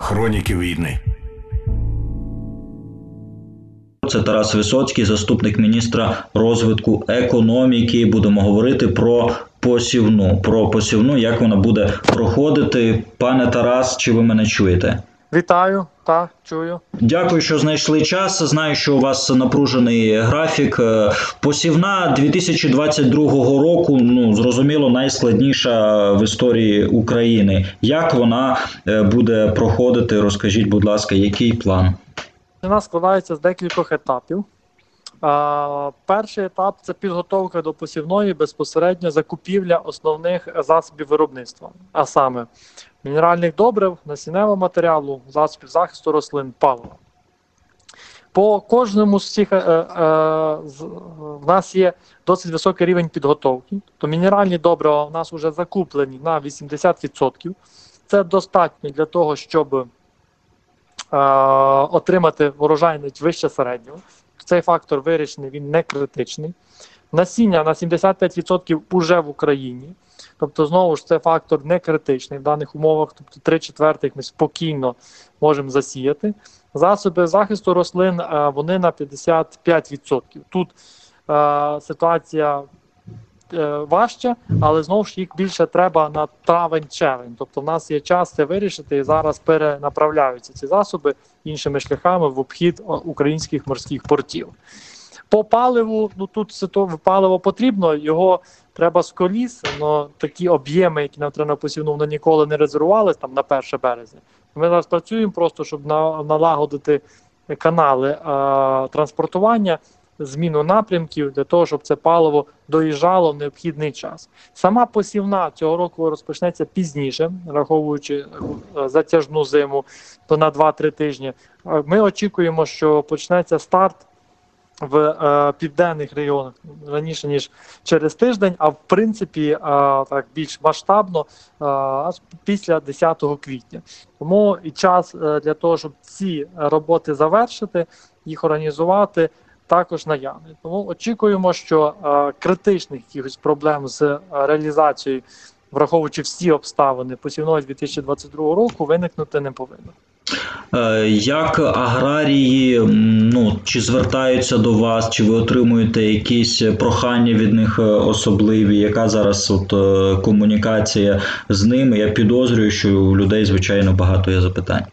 Хроніки війни. Це Тарас Висоцький, заступник міністра розвитку економіки. Будемо говорити про посівну, як вона буде проходити. Пане Тарас, чи ви мене чуєте? Вітаю, так, чую. Дякую, що знайшли час. Знаю, що у вас напружений графік. Посівна 2022 року, зрозуміло, найскладніша в історії України. Як вона буде проходити? Розкажіть, будь ласка, який план? Вона складається з декількох етапів. Перший етап – це підготовка до посівної, безпосередньо закупівля основних засобів виробництва, а саме мінеральних добрив, насінневого матеріалу, засобів захисту рослин, палива. По кожному з цих в нас є досить високий рівень підготовки. То мінеральні добрива у нас вже закуплені на 80%. Це достатньо для того, щоб отримати урожайність вище середнього. Цей фактор вирішений, він не критичний. Насіння на 75% уже в Україні. Тобто, знову ж, це фактор не критичний в даних умовах. Тобто 3/4 ми спокійно можемо засіяти. Засоби захисту рослин, вони на 55%. Тут ситуація важче, але знову ж їх більше треба на травень-червень. Тобто в нас є час це вирішити, і зараз перенаправляються ці засоби іншими шляхами в обхід українських морських портів. По паливу, тут паливо потрібно, його треба з коліс, але такі об'єми, які нам треба на посівну, вони ніколи не резервувалися там на 1 березня. Ми зараз працюємо просто, щоб налагодити канали транспортування, зміну напрямків для того, щоб це паливо доїжджало в необхідний час. Сама посівна цього року розпочнеться пізніше, враховуючи затяжну зиму, то на 2-3 тижні. Ми очікуємо, що почнеться старт в південних регіонах раніше, ніж через тиждень, а в принципі так більш масштабно після 10 квітня. Тому і час для того, щоб ці роботи завершити, їх організувати, також наявний. Тому очікуємо, що критичних якихось проблем з реалізацією, враховуючи всі обставини посівної 2022 року, виникнути не повинно. Як аграрії, чи звертаються до вас, чи ви отримуєте якісь прохання від них особливі? Яка зараз комунікація з ними? Я підозрюю, що у людей, звичайно, багато є запитань.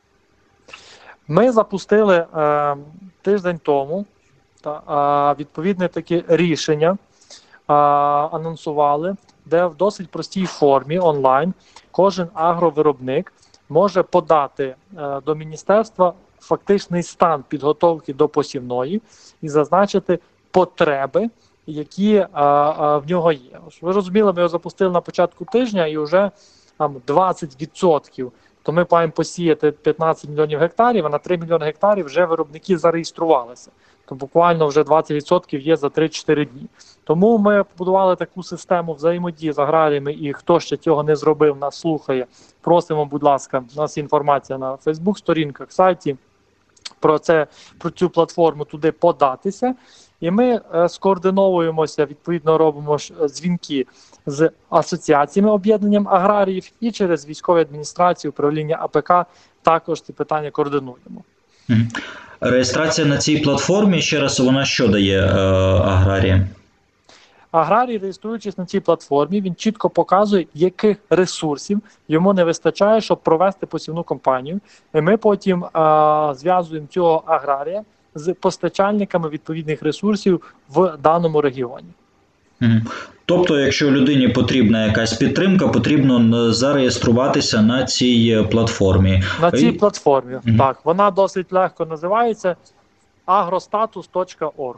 Ми запустили тиждень тому відповідне таке рішення, анонсували, де в досить простій формі онлайн кожен агровиробник може подати до міністерства фактичний стан підготовки до посівної і зазначити потреби, які в нього є. Ви розуміли, ми його запустили на початку тижня і вже 20%. То ми маємо посіяти 15 мільйонів гектарів, а на 3 мільйони гектарів вже виробники зареєструвалися. То буквально вже 20% є за 3-4 дні. Тому ми побудували таку систему взаємодії з аграріями, і хто ще цього не зробив, нас слухає, просимо, будь ласка, у нас інформація на Фейсбук-сторінках, сайті, про цю платформу туди податися. І ми скоординовуємося, відповідно робимо дзвінки з асоціаціями, об'єднанням аграріїв і через військові адміністрації, управління АПК також ці питання координуємо. Реєстрація на цій платформі, ще раз, вона що дає аграріям? Аграрій, реєструючись на цій платформі, він чітко показує, яких ресурсів йому не вистачає, щоб провести посівну кампанію. І ми потім зв'язуємо цього аграрія з постачальниками відповідних ресурсів в даному регіоні. Тобто, якщо людині потрібна якась підтримка, потрібно зареєструватися на цій платформі. На цій платформі, так. Вона досить легко називається agrostatus.org.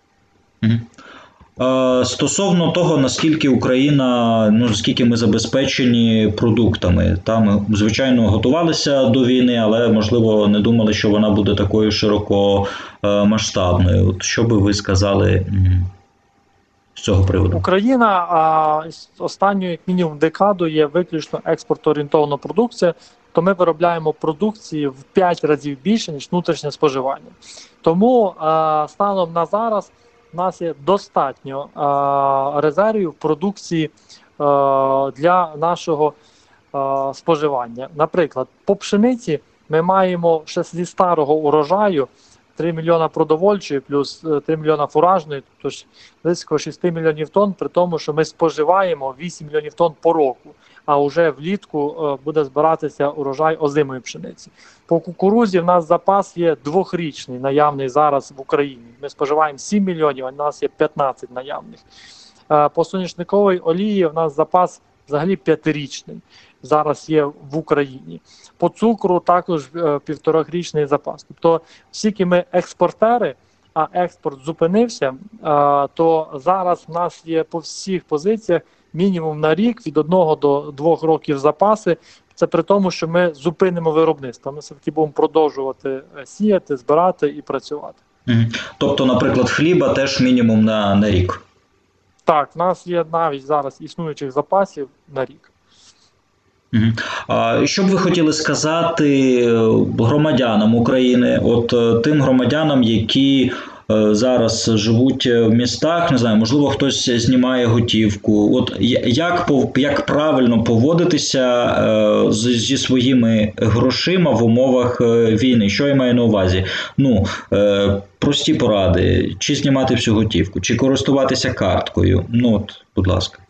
Стосовно того, наскільки Україна, наскільки ми забезпечені продуктами. Там, звичайно, готувалися до війни, але, можливо, не думали, що вона буде такою широкомасштабною. Що би ви сказали з цього приводу? Україна останню, як мінімум, декаду є виключно експортоорієнтована продукція, то ми виробляємо продукції в 5 разів більше, ніж внутрішнє споживання. Тому станом на зараз у нас є достатньо резервів продукції для нашого споживання. Наприклад, по пшениці ми маємо ще зі старого урожаю 3 мільйона продовольчої плюс 3 мільйона фуражної, тобто близько 6 мільйонів тонн, при тому, що ми споживаємо 8 мільйонів тонн по року, а вже влітку буде збиратися урожай озимої пшениці. По кукурузі в нас запас є 2-річний, наявний зараз в Україні. Ми споживаємо 7 мільйонів, а в нас є 15 наявних. По соняшниковій олії в нас запас взагалі 5-річний. Зараз є в Україні. По цукру також 1,5-річний запас. Тобто, оскільки ми експортери, а експорт зупинився, то зараз в нас є по всіх позиціях мінімум на рік від 1 до 2 років запаси. Це при тому, що ми зупинимо виробництво. Ми все-таки будемо продовжувати сіяти, збирати і працювати. Тобто, наприклад, хліба теж мінімум на рік? Так, в нас є навіть зараз існуючих запасів на рік. Що б ви хотіли сказати громадянам України, от тим громадянам, які зараз живуть в містах, не знаю, можливо, хтось знімає готівку. От як правильно поводитися зі своїми грошима в умовах війни? Що я маю на увазі? Прості поради, чи знімати всю готівку, чи користуватися карткою. Будь ласка.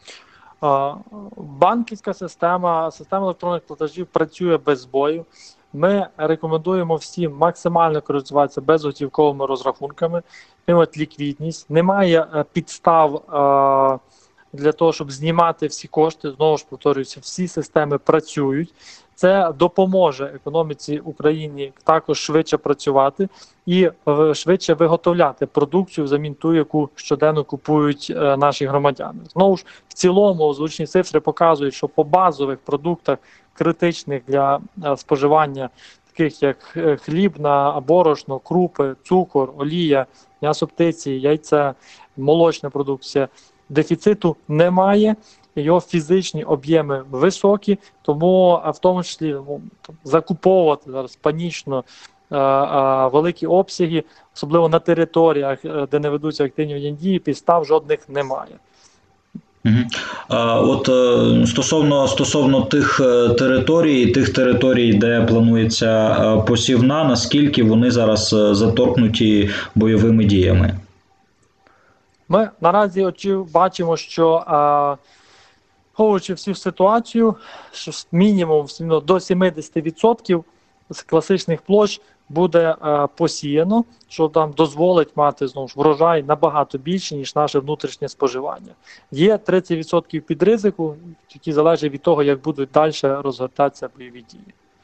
Банківська система електронних платежів працює без збою. Ми рекомендуємо всім максимально користуватися безготівковими розрахунками, отримати ліквідність. Немає підстав для того, щоб знімати всі кошти. Знову ж повторююся, всі системи працюють. Це допоможе економіці України також швидше працювати і швидше виготовляти продукцію взамін ту, яку щоденно купують наші громадяни. Знову ж, в цілому озвучені цифри показують, що по базових продуктах, критичних для споживання, таких як хлібна, борошно, крупи, цукор, олія, м'ясо птиці, яйця, молочна продукція, дефіциту немає. Його фізичні об'єми високі, тому в тому числі закуповувати зараз панічно великі обсяги, особливо на територіях, де не ведуться активні воєнні дії, підстав жодних немає. Стосовно тих територій, де планується посівна, наскільки вони зараз заторкнуті бойовими діями? Ми наразі бачимо, що враховуючи всю ситуацію, що мінімум до 70% з класичних площ буде посіяно, що там дозволить мати знову ж врожай набагато більше, ніж наше внутрішнє споживання. Є 30% під ризику, які залежать від того, як будуть далі розгортатися бойові дії.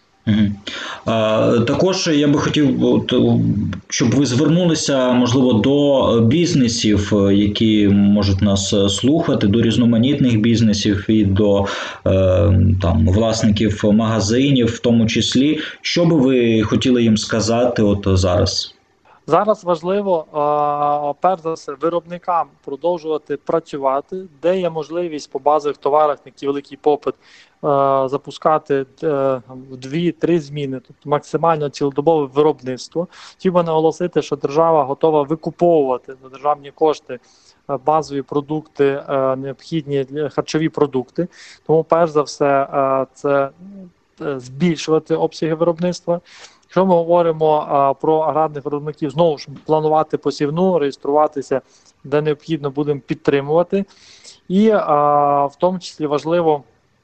Також я би хотів, щоб ви звернулися, можливо, до бізнесів, які можуть нас слухати, до різноманітних бізнесів і до власників магазинів в тому числі. Що би ви хотіли їм сказати зараз? Зараз важливо, перш за все, виробникам продовжувати працювати, де є можливість по базових товарах, на які великий попит, запускати 2-3 зміни, тобто максимально цілодобове виробництво. Хотів би наголосити, що держава готова викуповувати за державні кошти базові продукти, необхідні харчові продукти. Тому, перш за все, це збільшувати обсяги виробництва. Якщо ми говоримо про аграрних виробників, знову ж планувати посівну, реєструватися, де необхідно, будемо підтримувати. І в тому числі важливо,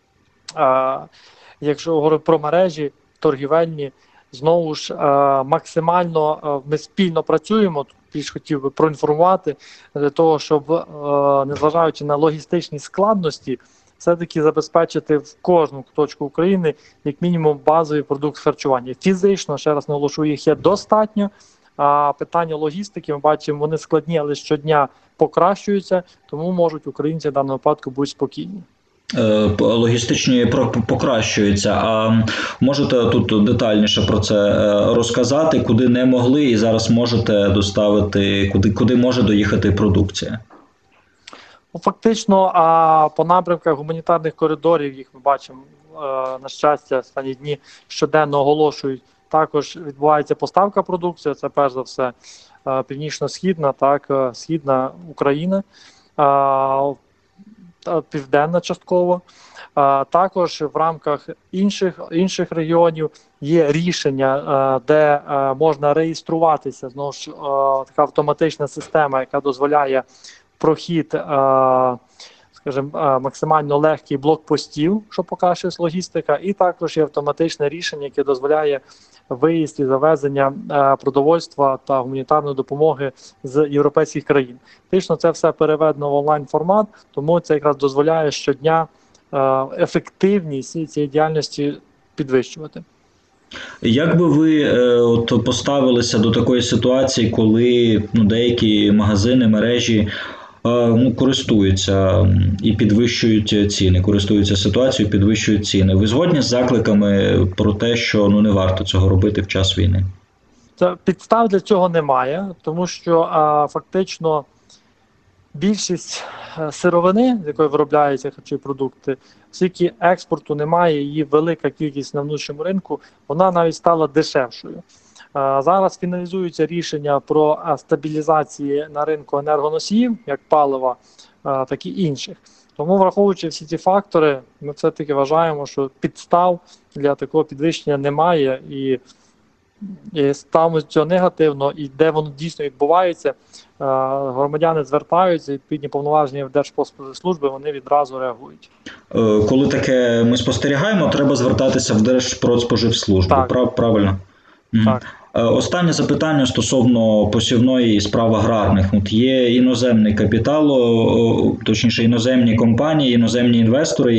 якщо говорити про мережі торгівельні, знову ж максимально ми спільно працюємо, більш хотів би проінформувати, для того, щоб, незважаючи на логістичні складності, все-таки забезпечити в кожну точку України як мінімум базовий продукт харчування. Фізично, ще раз наголошую, їх є достатньо, а питання логістики, ми бачимо, вони складні, але щодня покращуються, тому можуть українці в даному випадку бути спокійні. Логістичні покращуються. А можете тут детальніше про це розказати, куди не могли і зараз можете доставити, куди може доїхати продукція? Фактично, по напрямках гуманітарних коридорів, їх ми бачимо, на щастя, останні дні щоденно оголошують, також відбувається поставка продукції, це перш за все північно-східна, східна Україна. південна частково. Також в рамках інших регіонів є рішення, де можна реєструватися. Знову ж така автоматична система, яка дозволяє прохід, скажімо, максимально легкий блокпостів, що покращує логістика, і також є автоматичне рішення, яке дозволяє виїзд і завезення продовольства та гуманітарної допомоги з європейських країн. Фактично це все переведено в онлайн-формат, тому це якраз дозволяє щодня ефективність цієї діяльності підвищувати. Як би ви поставилися до такої ситуації, коли деякі магазини, мережі користуються і підвищують ціни, користуються ситуацією, підвищують ціни? Ви згодні з закликами про те, що не варто цього робити в час війни? Підстав для цього немає, тому що фактично більшість сировини, з якої виробляються харчові продукти, оскільки експорту немає, її велика кількість на внутрішньому ринку, вона навіть стала дешевшою. Зараз фіналізуються рішення про стабілізації на ринку енергоносіїв, як палива, так і інших. Тому, враховуючи всі ці фактори, ми все-таки вважаємо, що підстав для такого підвищення немає, і ставимо цього негативно, і де воно дійсно відбувається, громадяни звертаються, відповідні повноваження в Держпродспоживслужби, вони відразу реагують. Коли таке ми спостерігаємо, треба звертатися в Держпродспоживслужбу, правильно? Так. Останнє запитання стосовно посівної і справ аграрних. Є іноземний капітал, точніше іноземні компанії, іноземні інвестори,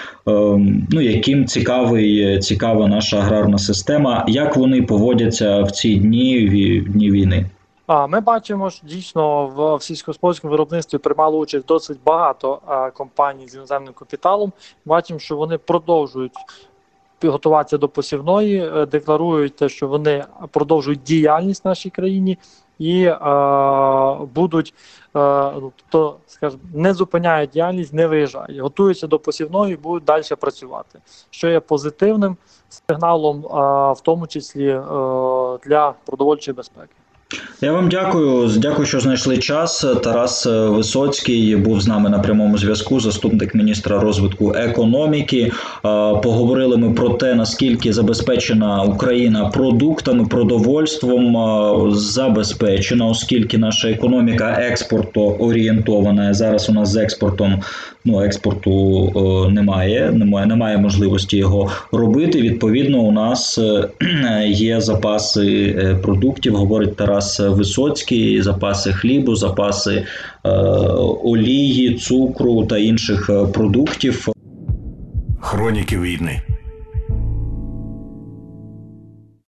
яким цікава наша аграрна система. Як вони поводяться в ці дні війни? Ми бачимо, що дійсно в сільськогосподарському виробництві приймало участь досить багато компаній з іноземним капіталом. Бачимо, що вони продовжують готуватися до посівної, декларують те, що вони продовжують діяльність в нашій країні і будуть, скажімо, не зупиняють діяльність, не виїжджають, готуються до посівної і будуть далі працювати, що є позитивним сигналом, в тому числі для продовольчої безпеки. Я вам дякую, що знайшли час. Тарас Висоцький був з нами на прямому зв'язку, заступник міністра розвитку економіки. Поговорили ми про те, наскільки забезпечена Україна продуктами, продовольством, забезпечена, оскільки наша економіка експортоорієнтована. Зараз у нас з експорту немає можливості його робити. Відповідно, у нас є запаси продуктів, говорить Тарас Висоцький, запаси хлібу, запаси олії, цукру та інших продуктів. Хроніки війни.